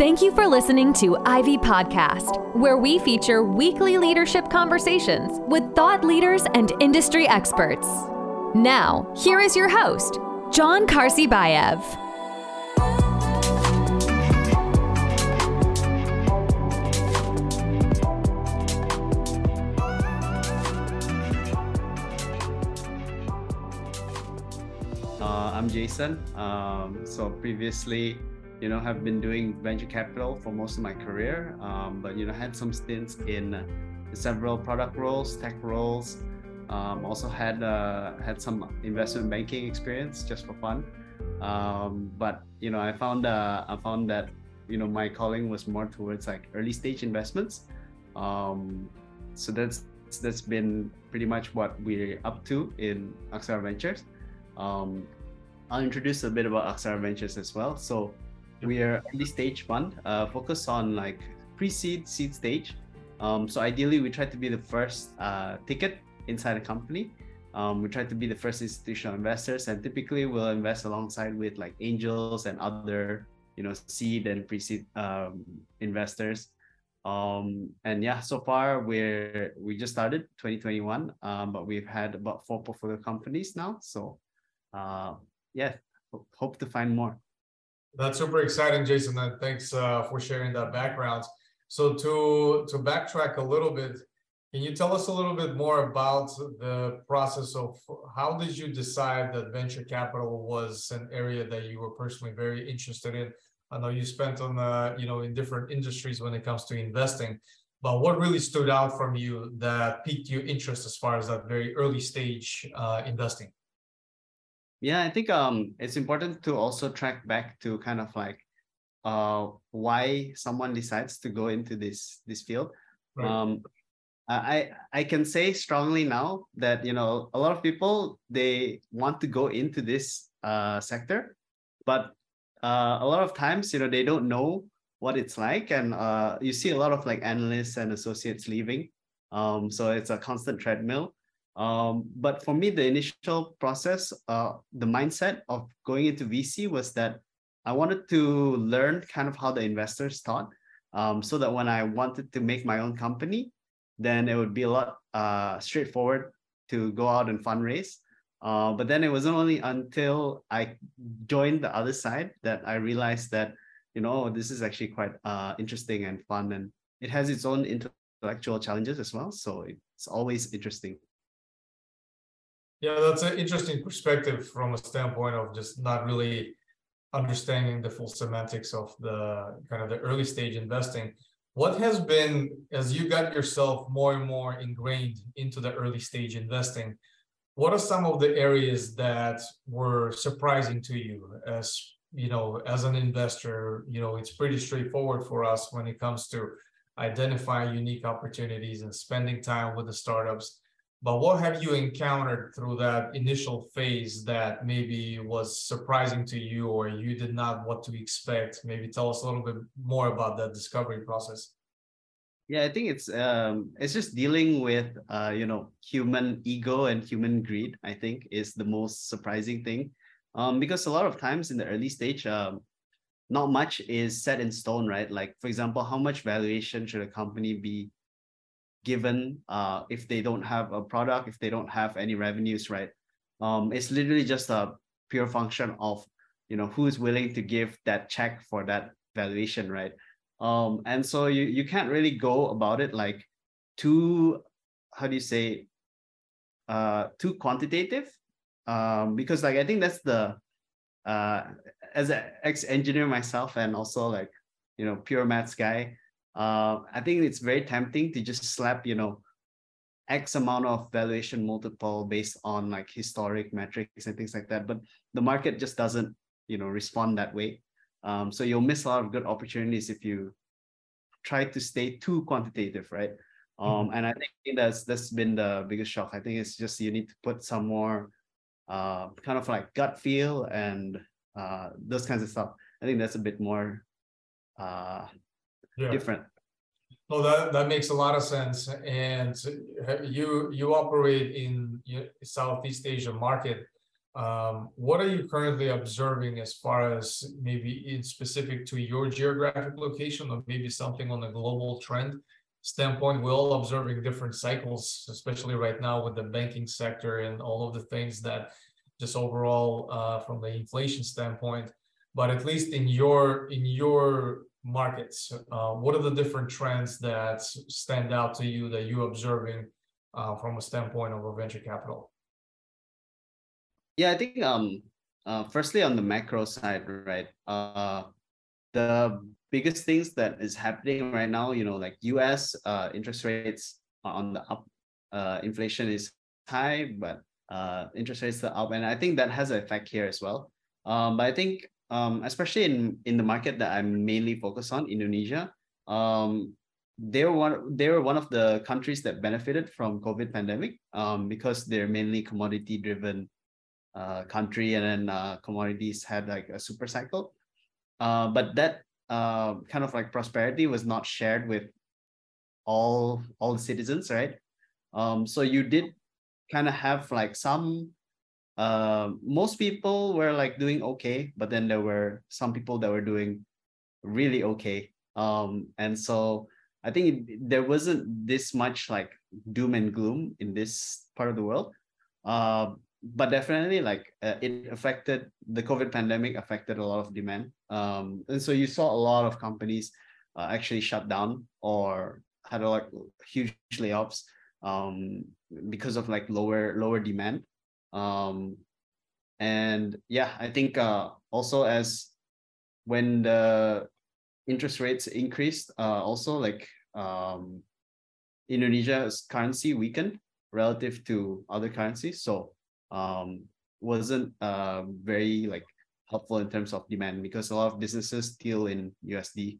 Thank you for listening to Ivy Podcast, where we feature weekly leadership conversations with thought leaders and industry experts. Now, here is your host, John Karsibayev. I'm Jason. So previously, have been doing venture capital for most of my career, but had some stints in several product roles, tech roles. Also had some investment banking experience just for fun. But I found that my calling was more towards like early stage investments. So that's been pretty much what we're up to in Aksara Ventures. I'll introduce a bit about Aksara Ventures as well. So we are early stage fund, focused on like pre-seed, seed stage. So ideally, we try to be the first ticket inside a company. We try to be the first institutional investors, and typically we'll invest alongside with like angels and other, seed and pre-seed investors. So far we just started 2021, but we've had about 4 portfolio companies now. So hope to find more. That's super exciting, Jason, and thanks for sharing that background. So to backtrack a little bit, can you tell us a little bit more about the process of how did you decide that venture capital was an area that you were personally very interested in? I know you spent on in different industries when it comes to investing, but what really stood out from you that piqued your interest as far as that very early stage investing? Yeah, I think it's important to also track back to kind of like why someone decides to go into this field. Right. I can say strongly now that a lot of people, they want to go into this sector, but a lot of times they don't know what it's like, and you see a lot of like analysts and associates leaving, so it's a constant treadmill. But for me, the initial process, the mindset of going into VC was that I wanted to learn kind of how the investors thought, so that when I wanted to make my own company, then it would be a lot straightforward to go out and fundraise. But then it wasn't only until I joined the other side that I realized that, this is actually quite interesting and fun, and it has its own intellectual challenges as well. So it's always interesting. Yeah, that's an interesting perspective from a standpoint of just not really understanding the full semantics of the kind of the early stage investing. What has been, as you got yourself more and more ingrained into the early stage investing, what are some of the areas that were surprising to you? As as an investor, it's pretty straightforward for us when it comes to identifying unique opportunities and spending time with the startups. But what have you encountered through that initial phase that maybe was surprising to you, or you did not know what to expect? Maybe tell us a little bit more about that discovery process. Yeah, I think it's just dealing with human ego and human greed, I think, is the most surprising thing. Because a lot of times in the early stage, not much is set in stone, right? Like, for example, how much valuation should a company be given if they don't have a product, if they don't have any revenues, right? It's literally just a pure function of who's willing to give that check for that valuation, right? And so you can't really go about it like too, how do you say, too quantitative, because like I think that's the as an ex-engineer myself, and also like pure maths guy, I think it's very tempting to just slap, X amount of valuation multiple based on like historic metrics and things like that. But the market just doesn't, respond that way. So you'll miss a lot of good opportunities if you try to stay too quantitative, right? And I think that's been the biggest shock. I think it's just you need to put some more kind of like gut feel and those kinds of stuff. I think that's a bit more different. No, that makes a lot of sense. And you operate in Southeast Asia market. What are you currently observing as far as maybe in specific to your geographic location, or maybe something on a global trend standpoint? We're all observing different cycles, especially right now with the banking sector and all of the things that just overall from the inflation standpoint. But at least in your markets, what are the different trends that stand out to you that you're observing from a standpoint of a venture capital? Yeah, I think firstly on the macro side, right? The biggest things that is happening right now, like US interest rates are on the up, inflation is high, but interest rates are up, and I think that has an effect here as well. But I think especially in the market that I'm mainly focused on, Indonesia, they were one of the countries that benefited from COVID pandemic because they're mainly commodity driven country, and then commodities had like a super cycle. But that kind of like prosperity was not shared with all the citizens, right? So you did kind of have like some most people were like doing okay, but then there were some people that were doing really okay. And so I think there wasn't this much like doom and gloom in this part of the world. But definitely like it affected, the COVID pandemic affected a lot of demand. And so you saw a lot of companies actually shut down or had like huge layoffs because of like lower demand. And yeah, I think also as when the interest rates increased, also like Indonesia's currency weakened relative to other currencies. So wasn't very like helpful in terms of demand because a lot of businesses deal in USD.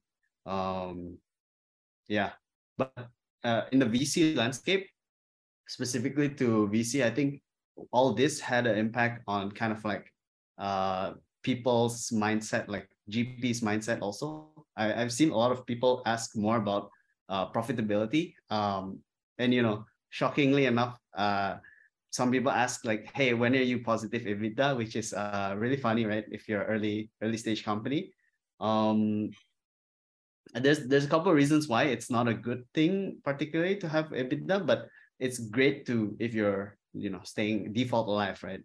Yeah, but in the VC landscape, specifically to VC, I think all this had an impact on kind of like people's mindset, like GP's mindset also. I've seen a lot of people ask more about profitability. And shockingly enough, some people ask like, hey, when are you positive EBITDA, which is really funny, right? If you're early stage company. And there's a couple of reasons why it's not a good thing particularly to have EBITDA, but it's great to if you're staying default alive, right?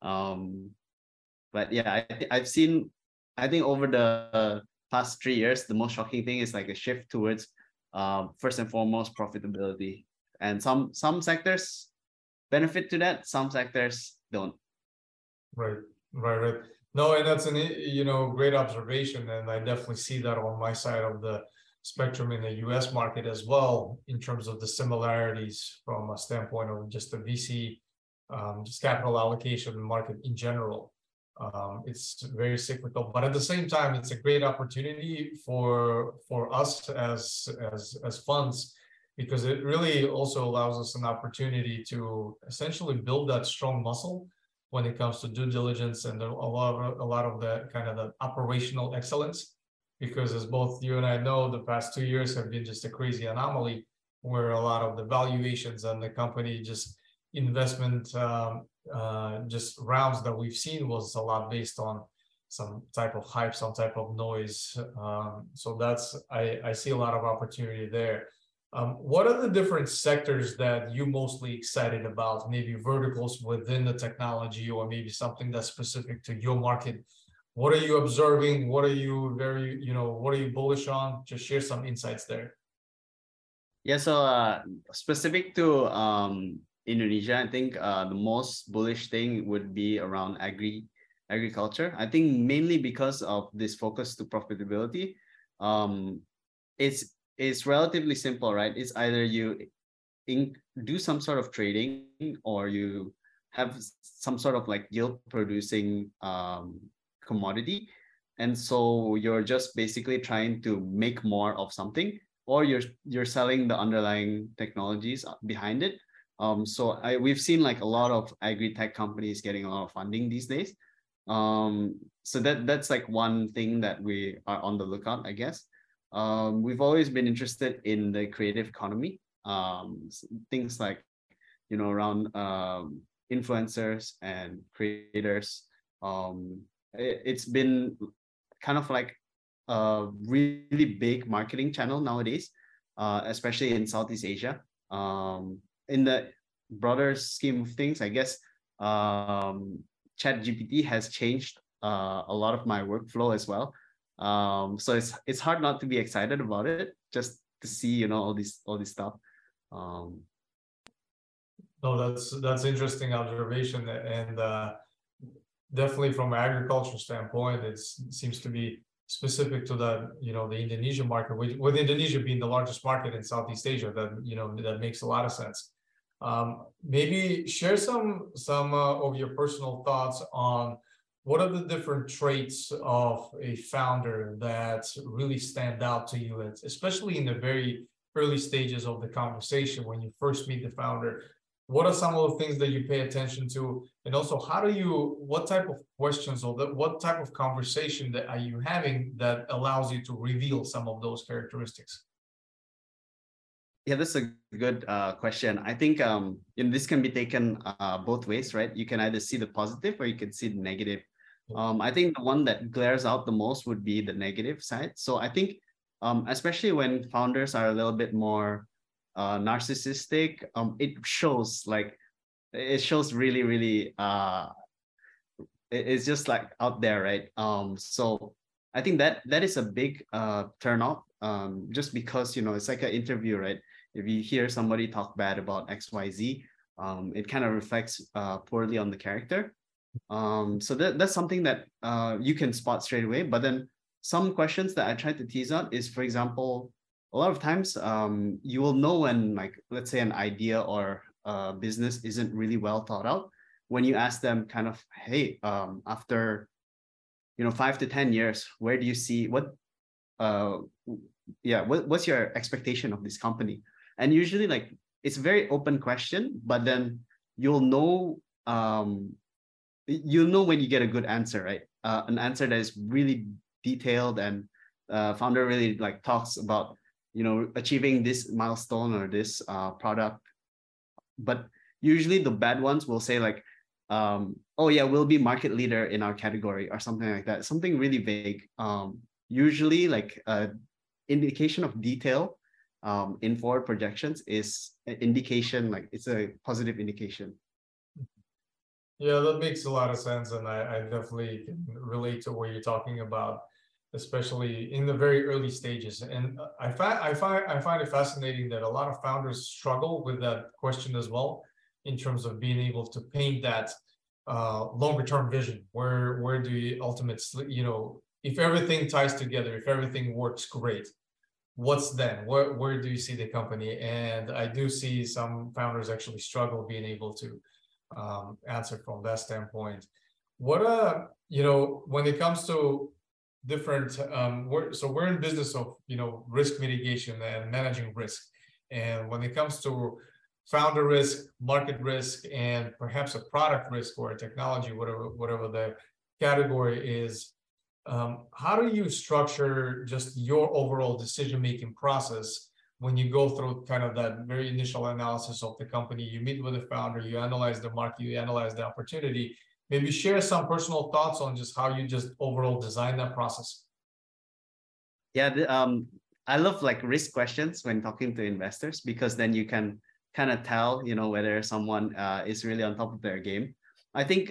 But yeah, I've seen, I think over the past 3 years, the most shocking thing is like a shift towards first and foremost profitability, and some sectors benefit to that, some sectors don't. Right. No, and that's an great observation, and I definitely see that on my side of the spectrum in the US market as well, in terms of the similarities from a standpoint of just the VC, just capital allocation market in general. It's very cyclical, but at the same time, it's a great opportunity for us as funds, because it really also allows us an opportunity to essentially build that strong muscle when it comes to due diligence and a lot of the kind of the operational excellence. Because as both you and I know, the past 2 years have been just a crazy anomaly, where a lot of the valuations and the company just investment just rounds that we've seen was a lot based on some type of hype, some type of noise. So that's, I see a lot of opportunity there. What are the different sectors that you mostly excited about? Maybe verticals within the technology, or maybe something that's specific to your market. What are you observing? What are you what are you bullish on? Just share some insights there. Yeah, so specific to Indonesia, I think the most bullish thing would be around agriculture. I think mainly because of this focus to profitability. It's relatively simple, right? It's either you do some sort of trading, or you have some sort of like yield producing commodity, and so you're just basically trying to make more of something, or you're selling the underlying technologies behind it. So we've seen like a lot of agri-tech companies getting a lot of funding these days. So that's like one thing that we are on the lookout, I guess. We've always been interested in the creative economy, things like around influencers and creators. It's been kind of like a really big marketing channel nowadays, especially in Southeast Asia. In the broader scheme of things, I guess ChatGPT has changed a lot of my workflow as well. So it's hard not to be excited about it, just to see, all this stuff. Um, No, that's interesting observation, and definitely from an agriculture standpoint, it seems to be specific to the Indonesian market, with Indonesia being the largest market in Southeast Asia. That makes a lot of sense. Maybe share some of your personal thoughts on what are the different traits of a founder that really stand out to you, especially in the very early stages of the conversation when you first meet the founder. What are some of the things that you pay attention to? And also, what type of questions or what type of conversation that are you having that allows you to reveal some of those characteristics? Yeah, that's a good question. I think this can be taken both ways, right? You can either see the positive or you can see the negative. I think the one that glares out the most would be the negative side. So I think, especially when founders are a little bit more narcissistic, it shows really, really it's just like out there, right? So I think that is a big turn off, just because it's like an interview, right? If you hear somebody talk bad about XYZ, it kind of reflects poorly on the character. So that's something that you can spot straight away. But then some questions that I try to tease out is, for example, a lot of times you will know when, like, let's say an idea or a business isn't really well thought out when you ask them kind of, hey, after 5 to 10 years, where do you see what's your expectation of this company? And usually, like, it's a very open question, but then you'll know when you get a good answer, right? An answer that is really detailed, and founder really like talks about achieving this milestone or this product. But usually the bad ones will say like, oh yeah, we'll be market leader in our category or something like that, something really vague. Usually like indication of detail in forward projections is an indication, like it's a positive indication. Yeah, that makes a lot of sense, and I definitely can relate to what you're talking about, especially in the very early stages. And I find it fascinating that a lot of founders struggle with that question as well, in terms of being able to paint that longer term vision. Where do you ultimately, if everything ties together, if everything works great, what's then? Where do you see the company? And I do see some founders actually struggle being able to answer from that standpoint. When it comes to different, we're in business of risk mitigation and managing risk, and when it comes to founder risk, market risk, and perhaps a product risk or a technology, whatever the category is, how do you structure just your overall decision-making process when you go through kind of that very initial analysis of the company? You meet with the founder, you analyze the market, you analyze the opportunity. Maybe share some personal thoughts on just how you just overall design that process. Yeah, I love like risk questions when talking to investors, because then you can kind of tell, whether someone is really on top of their game. I think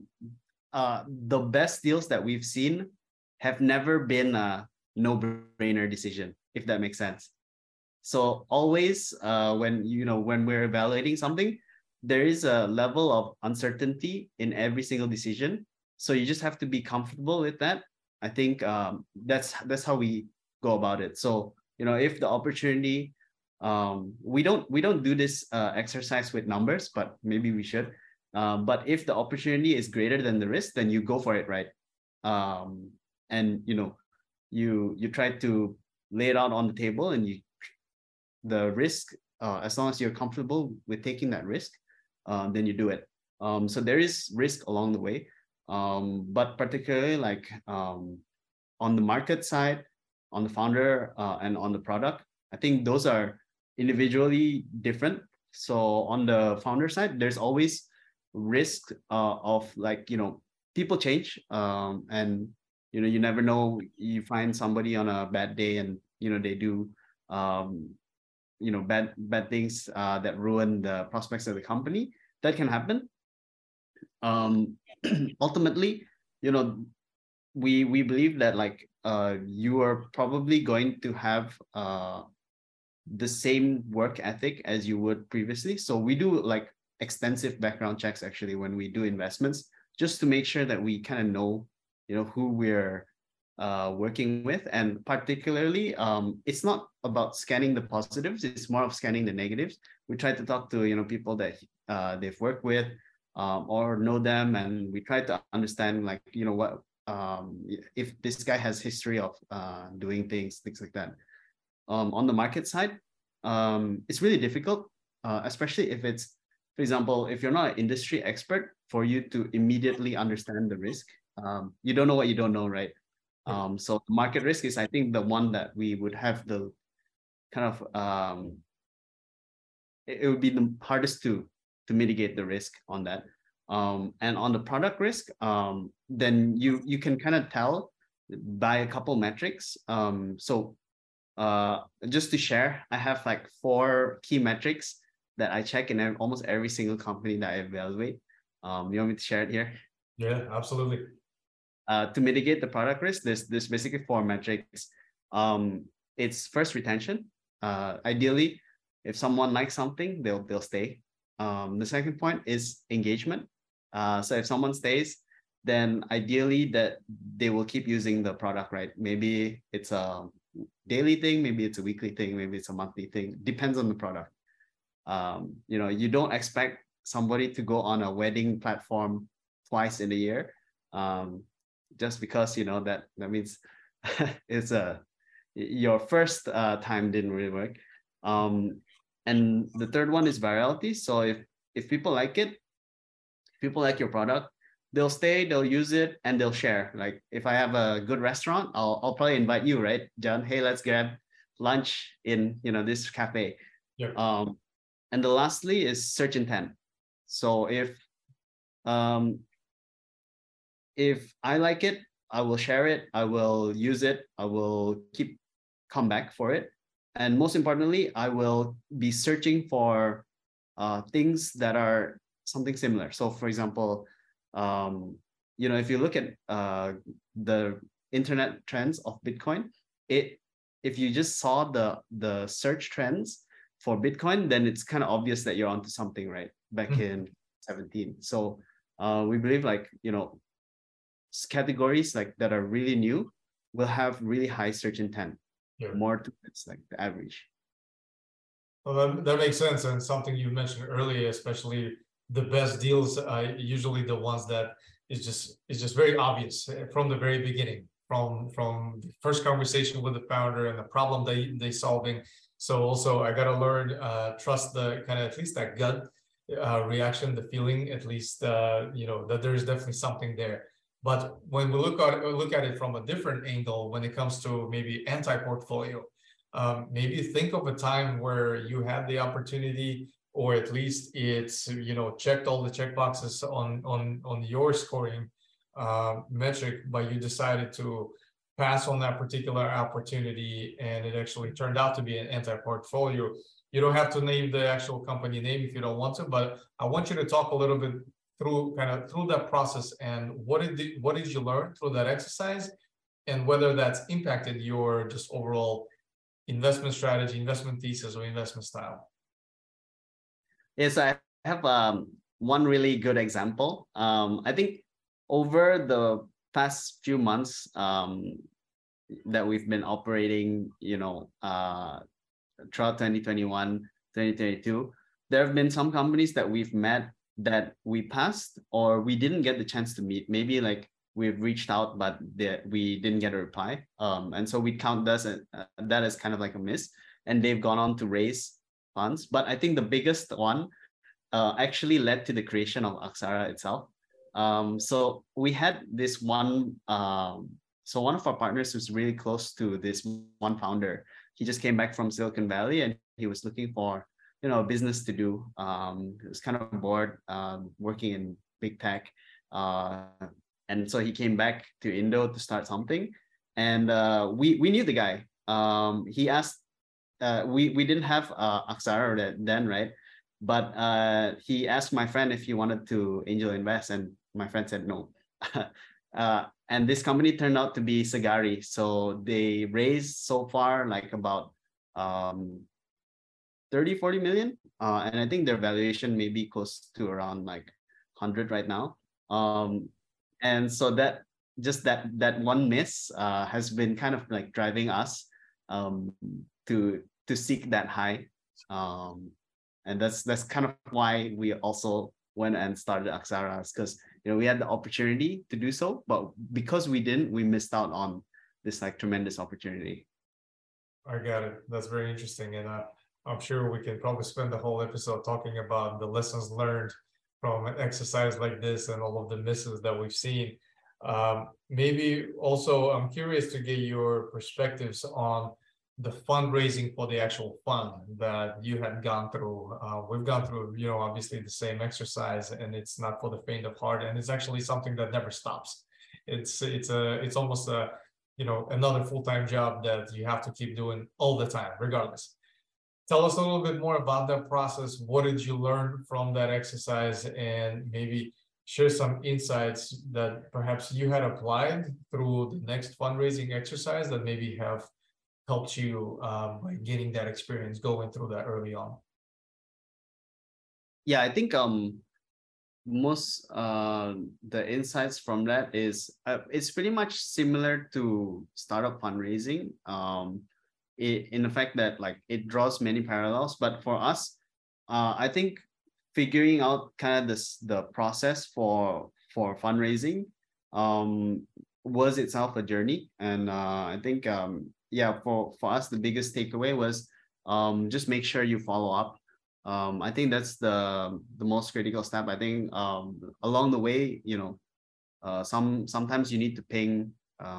the best deals that we've seen have never been a no-brainer decision, if that makes sense. So always when we're evaluating something, there is a level of uncertainty in every single decision. So you just have to be comfortable with that. I think that's how we go about it. So if the opportunity, we don't do this exercise with numbers, but maybe we should. But if the opportunity is greater than the risk, then you go for it, right? And you try to lay it out on the table, and the risk, as long as you're comfortable with taking that risk, then you do it. So there is risk along the way, but particularly like on the market side, on the founder, and on the product, I think those are individually different. So on the founder side, there's always risk of like, people change, and you never know, you find somebody on a bad day and they do um, bad things that ruin the prospects of the company. That can happen. um Ultimately, you know we believe that like you are probably going to have the same work ethic as you would previously. So we do like extensive background checks actually when we do investments, just to make sure that we kind of know, who we're working with. And particularly, it's not about scanning the positives; it's more of scanning the negatives. We try to talk to people that they've worked with, or know them, and we try to understand like what, if this guy has history of doing things like that. On the market side, it's really difficult, especially if it's, for example, if you're not an industry expert, for you to immediately understand the risk. You don't know what you don't know, right? So market risk is, I think, the one that we would have the kind of, it would be the hardest to mitigate the risk on that. And on the product risk, then you can kind of tell by a couple metrics. So just to share, I have like 4 key metrics that I check in almost every single company that I evaluate. You want me to share it here? Yeah, absolutely. To mitigate the product risk, there's basically 4 metrics. It's first retention. Ideally, if someone likes something, they'll stay. The second point is engagement. So if someone stays, then ideally that they will keep using the product, right? Maybe it's a daily thing, maybe it's a weekly thing, maybe it's a monthly thing. Depends on the product. You don't expect somebody to go on a wedding platform twice in a year, just because that means it's your first time didn't really work. And the third one is virality. So if people like it, people like your product, they'll stay, they'll use it, and they'll share. Like if I have a good restaurant, I'll probably invite you, right, John? Hey, let's grab lunch in this cafe. Yeah. And the lastly is search intent. So if I like it, I will share it, I will use it, I will come back for it. And most importantly, I will be searching for things that are something similar. So for example, if you look at the internet trends of Bitcoin, if you just saw the search trends for Bitcoin, then it's kind of obvious that you're onto something, right? Back in 17. So we believe like, categories like that are really new will have really high search intent. Yeah. More to it's like the average. Well, that makes sense. And something you mentioned earlier, especially the best deals are usually the ones that is just very obvious from the very beginning, from the first conversation with the founder and the problem they solving. So also I got to learn, trust the kind of at least that gut reaction, the feeling, at least that there is definitely something there. But when we look at it from a different angle, when it comes to maybe anti-portfolio, maybe think of a time where you had the opportunity, or at least it's checked all the check boxes on your scoring metric, but you decided to pass on that particular opportunity, and it actually turned out to be an anti-portfolio. You don't have to name the actual company name if you don't want to, but I want you to talk a little bit through that process, and what did you learn through that exercise, and whether that's impacted your just overall investment strategy, investment thesis, or investment style. Yes, I have one really good example. I think over the past few months that we've been operating, throughout 2021, 2022, there have been some companies that we've met that we passed or we didn't get the chance to meet. Maybe like we've reached out, but we didn't get a reply. And so we count that as kind of like a miss. And they've gone on to raise funds. But I think the biggest one actually led to the creation of Aksara itself. So we had this one. So one of our partners was really close to this one founder. He just came back from Silicon Valley and he was looking for business to do. He was kind of bored working in big tech, uh, and so he came back to Indo to start something. And we knew the guy. He asked. We didn't have Aksara then, right? But he asked my friend if he wanted to angel invest, and my friend said no. And this company turned out to be Sagari. So they raised so far like about 30-40 million. And I think their valuation may be close to around like 100 right now. And so that one miss has been kind of like driving us to seek that high. And that's kind of why we also went and started Aksara, because we had the opportunity to do so, but because we didn't, we missed out on this like tremendous opportunity. I got it. That's very interesting, and I'm sure we can probably spend the whole episode talking about the lessons learned from an exercise like this and all of the misses that we've seen. Maybe also, I'm curious to get your perspectives on the fundraising for the actual fund that you had gone through. We've gone through, obviously the same exercise, and it's not for the faint of heart, and it's actually something that never stops. It's almost a another full-time job that you have to keep doing all the time, regardless. Tell us a little bit more about that process. What did you learn from that exercise, and maybe share some insights that perhaps you had applied through the next fundraising exercise that maybe have helped you by getting that experience going through that early on? Yeah, I think most the insights from that is it's pretty much similar to startup fundraising, in the fact that like it draws many parallels. But for us, I think figuring out kind of the process for fundraising was itself a journey. And I think for us, the biggest takeaway was just make sure you follow up. I think that's the most critical step. I think along the way, sometimes you need to ping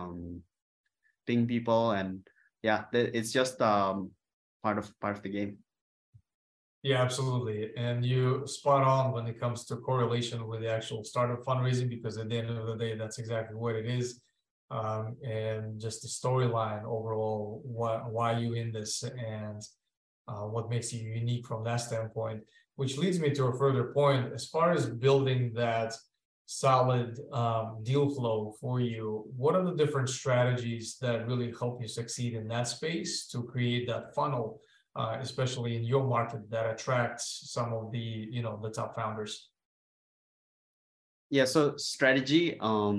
people, and it's just part of the game. Yeah, absolutely. And you spot on when it comes to correlation with the actual startup fundraising, because at the end of the day, that's exactly what it is. And just the storyline overall, why you in this, and what makes you unique from that standpoint, which leads me to a further point. As far as building that solid deal flow for you, what are the different strategies that really help you succeed in that space to create that funnel, especially in your market that attracts some of the the top founders? Yeah, so strategy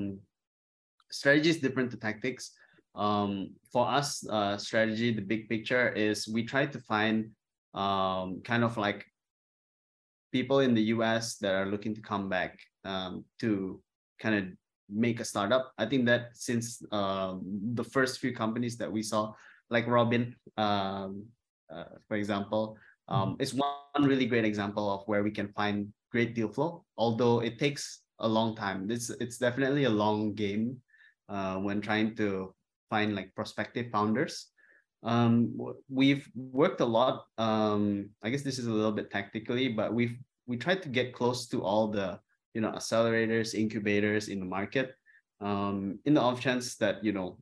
is different to tactics. For us, strategy, the big picture is we try to find kind of like people in the US that are looking to come back to kind of make a startup. I think that since the first few companies that we saw, like Robin, for example, it's one really great example of where we can find great deal flow, although it takes a long time. It's definitely a long game when trying to find like prospective founders. We've worked a lot. I guess this is a little bit tactically, but we tried to get close to all the accelerators, incubators in the market, in the off chance that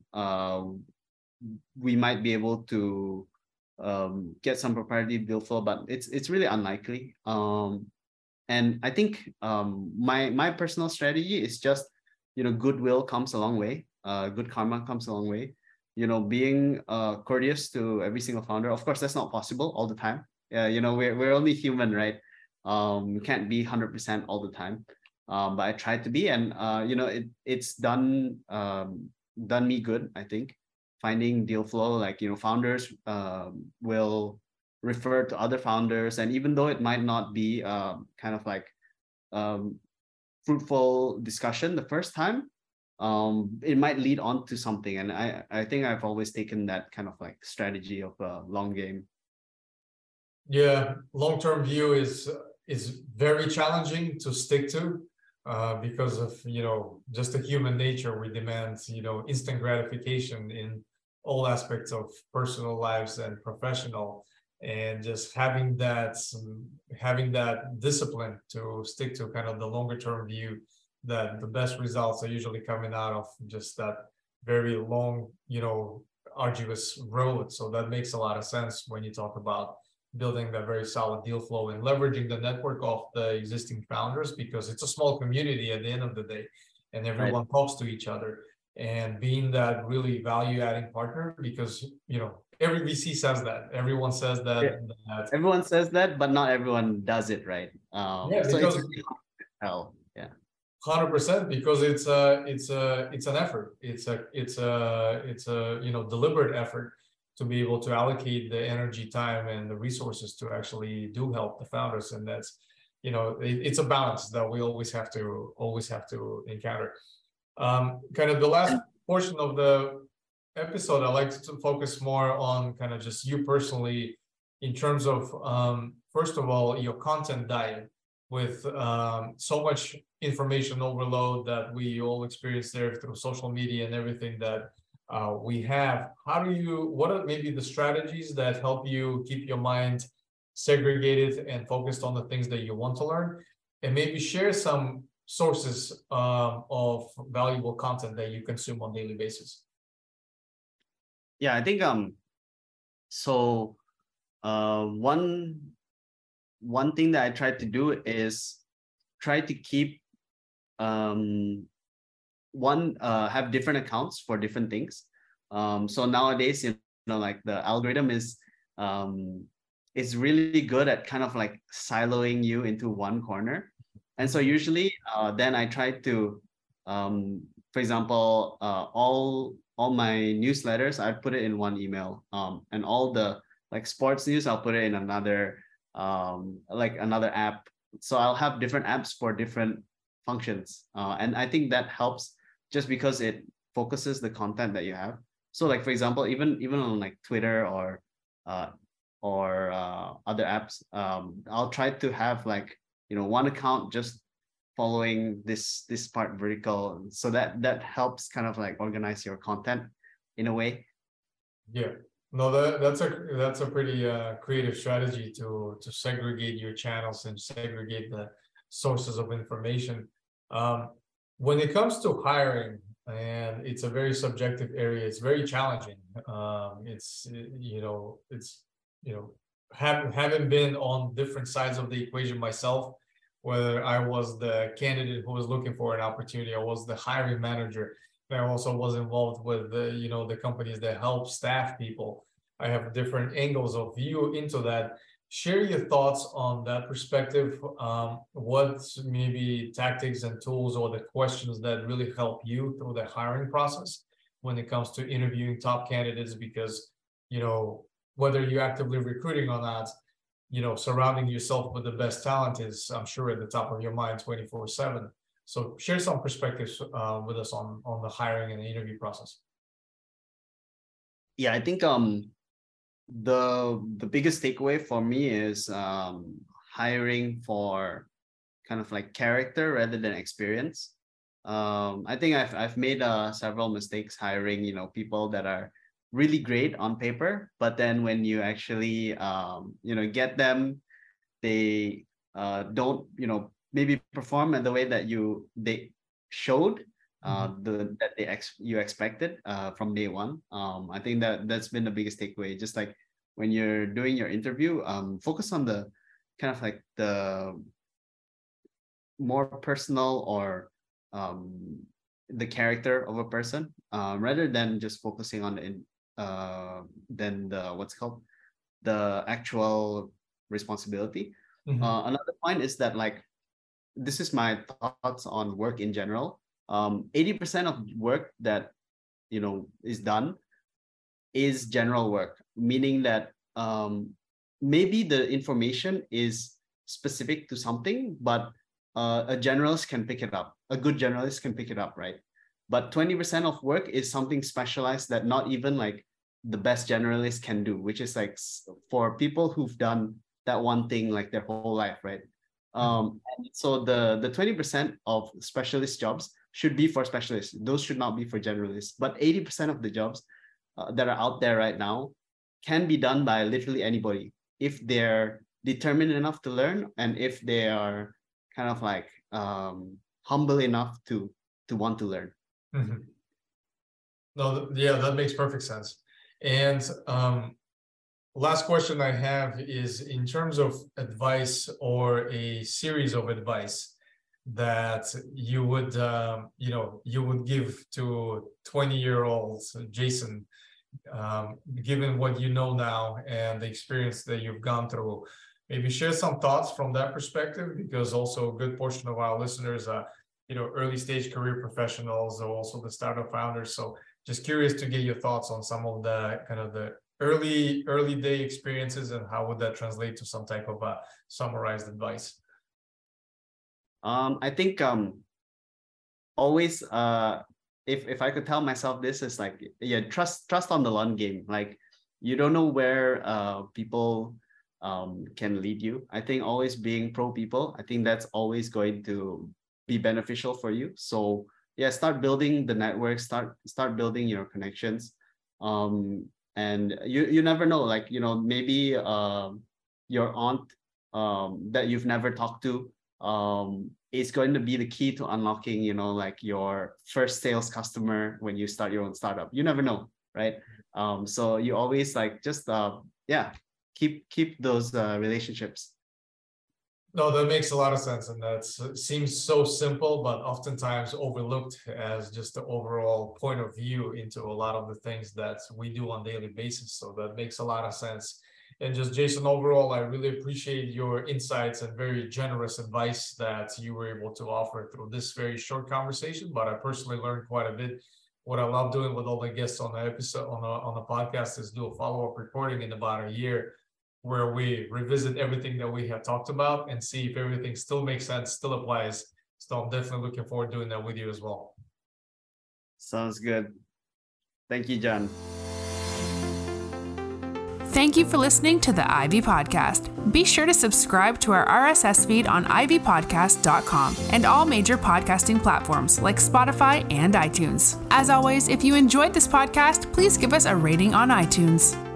we might be able to get some proprietary deal flow, but it's really unlikely. And I think my personal strategy is just goodwill comes a long way. Good karma comes a long way. Being courteous to every single founder. Of course, that's not possible all the time. We're only human, right? We can't be 100% all the time. But I tried to be, and it's done me good, I think. Finding deal flow, like founders will refer to other founders, and even though it might not be kind of like fruitful discussion the first time, it might lead on to something. And I think I've always taken that kind of like strategy of a long game. Yeah, long-term view is very challenging to stick to because of just the human nature. We demand instant gratification in all aspects of personal lives and professional. and just having that discipline to stick to kind of the longer term view, that the best results are usually coming out of just that very long, arduous road. So that makes a lot of sense when you talk about building that very solid deal flow and leveraging the network of the existing founders, because it's a small community at the end of the day, and everyone talks to each other, and being that really value adding partner, because every VC says that, everyone says that, everyone says that, but not everyone does it, right? Yeah, so because it's really hard to tell. 100%, because it's an effort. It's a deliberate effort to be able to allocate the energy, time, and the resources to actually do help the founders, and that's it's a balance that we always have to encounter. Kind of the last portion of the episode, I like to focus more on kind of just you personally, in terms of first of all, your content diet, with so much information overload that we all experience there through social media and everything that we have. What are maybe the strategies that help you keep your mind segregated and focused on the things that you want to learn? And maybe share some sources of valuable content that you consume on a daily basis. Yeah, I think so one thing that I try to do is try to keep have different accounts for different things. So nowadays, like the algorithm is really good at kind of like siloing you into one corner. And so usually then I try to, for example, all my newsletters, I put it in one email, and all the like sports news, I'll put it in another another app. So I'll have different apps for different functions. And I think that helps just because it focuses the content that you have. So like, for example, even on like Twitter or other apps, I'll try to have like, one account just following this part vertical. So that helps kind of like organize your content in a way. Yeah. No, that's a pretty creative strategy to segregate your channels and segregate the sources of information. When it comes to hiring, and it's a very subjective area, it's very challenging. Having been on different sides of the equation myself, whether I was the candidate who was looking for an opportunity, I was the hiring manager. I also was involved with the companies that help staff people. I have different angles of view into that. Share your thoughts on that perspective. What maybe tactics and tools or the questions that really help you through the hiring process when it comes to interviewing top candidates? Because whether you're actively recruiting or not, surrounding yourself with the best talent is, I'm sure, at the top of your mind 24/7. So share some perspectives with us on the hiring and the interview process. Yeah, I think the biggest takeaway for me is hiring for kind of like character rather than experience. I think I've made several mistakes hiring people that are really great on paper, but then when you actually get them, they don't maybe perform in the way that they showed you expected from day one. I think that's been the biggest takeaway. Just like when you're doing your interview, focus on the kind of like the more personal or the character of a person, rather than just focusing on the actual responsibility. Another point is that, like, this is my thoughts on work in general. 80% of work that is done is general work, meaning that maybe the information is specific to something, but a generalist can pick it up. A good generalist can pick it up, right? But 20% of work is something specialized that not even like the best generalist can do, which is like for people who've done that one thing like their whole life, right? And so the 20% of specialist jobs should be for specialists. Those should not be for generalists. But 80% of the jobs that are out there right now can be done by literally anybody. if they're determined enough to learn, and if they are kind of like humble enough to want to learn. Mm-hmm. No, yeah, that makes perfect sense. And last question I have is in terms of advice or a series of advice that you would you would give to 20-year-old Jason, given what you know now and the experience that you've gone through. Maybe share some thoughts from that perspective, because also a good portion of our listeners are early stage career professionals, or also the startup founders. So just curious to get your thoughts on some of the kind of the early day experiences, and how would that translate to some type of summarized advice. I think always if I could tell myself this, is like, yeah, trust on the long game. Like, you don't know where people can lead you. I think always being pro people, I think that's always going to be beneficial for you. So yeah, start building the network, start building your connections. And you never know, like, maybe your aunt that you've never talked to is going to be the key to unlocking, like your first sales customer when you start your own startup. You never know, right? So you always like just keep those relationships. No, that makes a lot of sense, and that seems so simple, but oftentimes overlooked as just the overall point of view into a lot of the things that we do on a daily basis. So that makes a lot of sense. And just Jason, overall, I really appreciate your insights and very generous advice that you were able to offer through this very short conversation. But I personally learned quite a bit. What I love doing with all the guests on the episode on the podcast is do a follow-up recording in about a year, where we revisit everything that we have talked about and see if everything still makes sense, still applies. So I'm definitely looking forward to doing that with you as well. Sounds good. Thank you, John. Thank you for listening to the Ivy Podcast. Be sure to subscribe to our RSS feed on ivypodcast.com and all major podcasting platforms like Spotify and iTunes. As always, if you enjoyed this podcast, please give us a rating on iTunes.